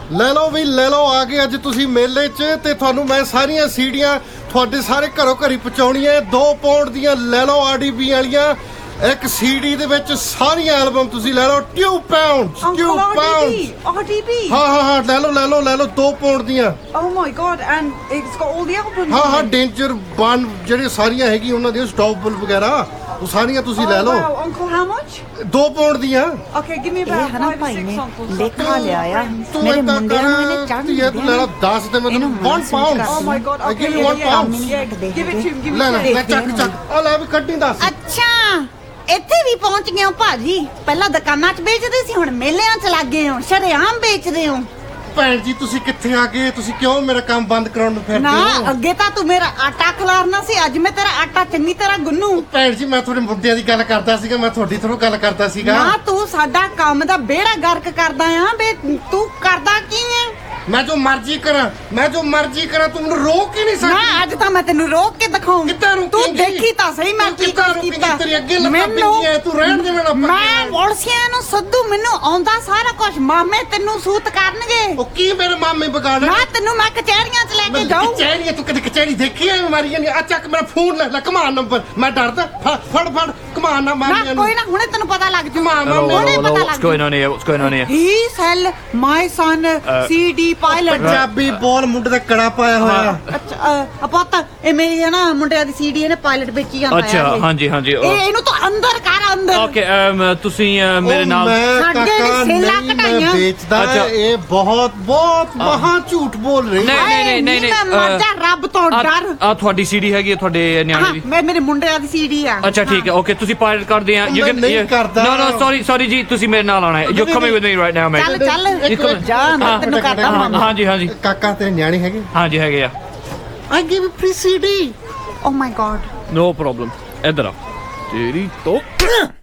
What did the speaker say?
ਲੈ ਲਓ ਵੀ ਲੈ ਲਓ ਆ ਗਏ ਅੱਜ ਤੁਸੀਂ ਮੇਲੇ 'ਚ ਤੇ ਤੁਹਾਨੂੰ ਮੈਂ ਸਾਰੀਆਂ ਸੀਡੀਆਂ ਤੁਹਾਡੇ ਸਾਰੇ ਘਰੋਂ ਘਰੀ ਪਹੁੰਚਾਉਣੀਆਂ 2 ਪਾਉਂਡ ਦੀਆਂ ਲੈ ਲਓ ਆਰਡੀਬੀ ਵਾਲੀਆਂ ਇੱਕ ਸੀਡੀ ਦੇ ਵਿੱਚ ਸਾਰੀਆਂ ਐਲਬਮ ਤੁਸੀਂ ਲੈ ਲਓ 2 ਪਾਉਂਡਸ 2 ਪਾਉਂਡਸ RDB ਹਾਂ ਲੈ ਲਓ 2 ਪਾਉਂਡ ਦੀਆਂ oh my god and it's got all the albums ਹਾਂ ਡੇਂਜਰ ਬਨ ਜਿਹੜੇ ਸਾਰੀਆਂ ਹੈਗੀ ਉਹਨਾਂ ਦੀਆਂ ਸਟਾਪਬਲ ਵਗੈਰਾ ਉਹ ਸਾਰੀਆਂ ਤੁਸੀਂ ਲੈ ਲਓ wow uncle how much 2 pound ਦੀਆਂ okay give me about 5 or 6 uncles ਲਿਖਾ ਲਿਆ ਆ ਤੂੰ ਮੇਰੇ ਏਦਾਂ ਮੁੰਡਿਆਂ ਨੂੰ ਇਹਨੇ ਕਰ, ਚੜ੍ਹ ਇਹ ਤੂੰ ਲੈ ਲਾ 10 ਤੇ ਮੈਂ ਤੈਨੂੰ 1 pound oh my god I okay give you 1 pound give it to him ਲੈ ਲੈ ਚੱਕ ਆ ਲੈ ਵੀ ਕੱਢੀ ਦੱਸ ਅੱਛਾ ਇੱਥੇ ਵੀ ਪਹੁੰਚ ਗਏ ਹੋ ਭਾਜੀ ਪਹਿਲਾਂ ਦੁਕਾਨਾਂ 'ਚ ਵੇਚਦੇ ਸੀ ਹੁਣ ਮੇਲਿਆਂ 'ਚ ਲੱਗੇ ਹੋ ਸ਼ਰੇਆਮ ਵੇਚਦੇ ਹੋ ਭੈਣ ਜੀ ਤੁਸੀਂ ਕਿੱਥੇ ਆ ਗਏ ਤੁਸੀਂ ਕਿਉਂ ਮੇਰਾ ਕੰਮ ਬੰਦ ਕਰਾਉਣ ਨੂੰ ਫਿਰਦੇ ਨਾ ਹੋ ਅੱਗੇ ਤਾਂ ਤੂੰ ਮੇਰਾ ਆਟਾ ਖਲਾਰਨਾ ਸੀ ਅੱਜ ਮੈਂ ਤੇਰਾ ਆਟਾ ਚੰਗੀ ਤਰ੍ਹਾਂ ਗੁੰਨੂ ਭੈਣ ਜੀ ਮੈਂ ਤੁਹਾਡੇ ਮੁੱਦਿਆਂ ਦੀ ਗੱਲ ਕਰਦਾ ਸੀਗਾ ਮੈਂ ਤੁਹਾਡੀ ਥਰੂ ਗੱਲ ਕਰਦਾ ਸੀਗਾ ਨਾ ਤੂੰ ਸਾਡਾ ਕੰਮ ਦਾ ਬੇੜਾ ਗਰਕ ਕਰਦਾ ਆ ਬੇ ਤੂੰ ਕਰਦਾ ਕੀ ਹੈ ਮੈਂ ਜੋ ਮਰਜ਼ੀ ਕਰਾਂ ਤੂੰ ਮੈਨੂੰ ਰੋਕ ਹੀ ਨਹੀਂ ਨਾ ਸਕਦੀ ਅੱਜ ਤਾਂ ਮੈਂ ਤੈਨੂੰ ਰੋਕ ਕੇ ਦਿਖਾਉਂਗੀ ਕਿੱਦਾਂ ਰੋਕੇਂਗੀ? ਤੂੰ ਦੇਖੀ ਤਾਂ ਸਹੀ ਮੈਂ ਕੀ ਕਿੱਦਾਂ ਕੁਛ ਰੋਕੇਂਗੀ? ਕੀਤਾ ਤੇਰੀ ਅੱਗੇ ਲੱਤਾਂ ਪਿੱਛੇ ਤੂੰ ਰਹਿਣ ਦੇ ਮੇਰਾ ਮੈਂ ਮੁਰਸੀਆਂ ਨੂੰ ਸੱਦੂ ਮੈਨੂੰ ਆਉਂਦਾ ਸਾਰਾ ਕੁਝ ਮਾਮੇ ਤੈਨੂੰ ਸੂਤ ਕਰਨਗੇ ਉਹ ਕੀ ਮੇਰੇ ਮਾਮੇ ਵਿਗਾੜਨ ਨਾ ਤੈਨੂੰ ਮੈਂ ਕਚਹਿਰੀਆਂ 'ਚ ਲੈ ਕੇ ਜਾਊਂ ਕਚਹਿਰੀ ਤੂੰ ਕਦੇ ਕਚਹਿਰੀ ਦੇਖੀ ਐ ਮਾਰੀਆਂ ਨਹੀਂ ਆ ਚੱਕ ਮੇਰਾ ਫੋਨ ਲੈ ਕਮਾਨ ਨੰਬਰ ਮੈਂ ਡਰਦਾ ਫੜ ਕਮਾਨ ਨਾ ਨਾ ਮਾਰੀਆਂ ਕੋਈ ਨਾ ਹੁਣੇ ਤੈਨੂੰ ਪਤਾ ਲੱਗ ਜੂ Come on, Mum. ਹੁਣੇ ਪਤਾ ਲੱਗ What's going on here? What's going on here? He sell my son CD pilot Punjabi ਬੋਲ ਮੁੰਡੇ ਦਾ ਕੜਾ ਪਾਇਆ ਹੋਇਆ ਅੱਛਾ ਪੁੱਤ ਇਹ ਮੇਰੀ ਹੈ ਨਾ ਮੁੰਡਿਆਂ ਦੀ ਸੀਡੀ ਇਹਨੇ ਪਾਇਲਟ ਵੇਚੀ ਜਾਂਦਾ ਅੱਛਾ, ਇਹ। ਹਾਂਜੀ ਇਹ ਇਹਨੂੰ ਤਾਂ ਅੰਦਰ ਕਰ ਅੰਦਰ Okay, ਤੁਸੀਂ ਮੇਰੇ ਨਾਲ ਮੈਂ ਸਾਡੇ ਕਾਕਾ ਸੇਲਾਂ ਨਹੀਂ ਮੈਂ ਘਟਾਈਆਂ। ਵੇਚਦਾ ਅੱਛਾ। ਇਹ ਬਹੁਤ ਮਹਾ ਝੂਠ ਬੋਲ ਰਹੀ ਹੈ ਨਹੀਂ, ਮੈਂ ਮਰ ਜਾ ਰੱਬ ਤੋਂ ਡਰ ਆ ਤੁਹਾਡੀ ਸੀਡੀ ਹੈਗੀ ਹੈ ਤੁਹਾਡੇ ਨਿਆਣੇ ਹਾਂ ਦੀ ਮੈਂ ਮੇਰੇ ਮੁੰਡਿਆਂ ਦੀ ਸੀਡੀ ਆ ਅੱਛਾ ਠੀਕ ਹੈ ਓਕੇ ਤੁਸੀਂ ਪਾਇਲਟ ਕਰਦੇ ਆ ਮੈਂ ਨਹੀਂ ਕਰਦਾ। No, sorry ਜੀ ਤੁਸੀਂ ਮੇਰੇ ਨਾਲ ਆਣਾ ਹੈ you coming with me right now ਚੱਲ ਮੇਟ ਚੱਲ ਜਾ ਮੈਂ ਤੈਨੂੰ ਕਰਦਾ ਮਾਮਾ ਹਾਂਜੀ ਕਾਕਾ ਤੇਰੇ ਨਿਆਣੇ ਹੈਗੇ ਹਾਂਜੀ ਹੈਗੇ ਆ I give you free CD oh my god no problem ਇੱਧਰ ਆ ਤੇਰੀ ਤੋਂ